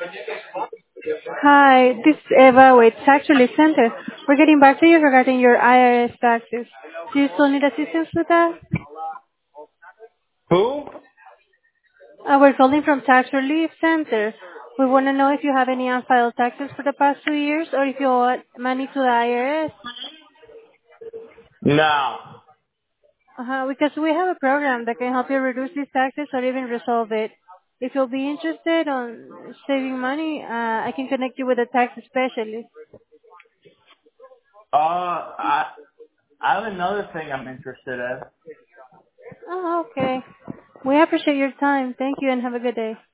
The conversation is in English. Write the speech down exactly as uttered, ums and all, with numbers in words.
Hi, this is Eva with Tax Relief Center. We're getting back to you regarding your I R S taxes. Do you still need assistance with that? Who? Uh, we're calling from Tax Relief Center. We want to know if you have any unfiled taxes for the past two years or if you owe money to the I R S. No. Uh-huh, because we have a program that can help you reduce these taxes or even resolve it. If you'll be interested on saving money, uh, I can connect you with a tax specialist. Uh, I I have another thing I'm interested in. Oh, okay. We appreciate your time. Thank you and have a good day.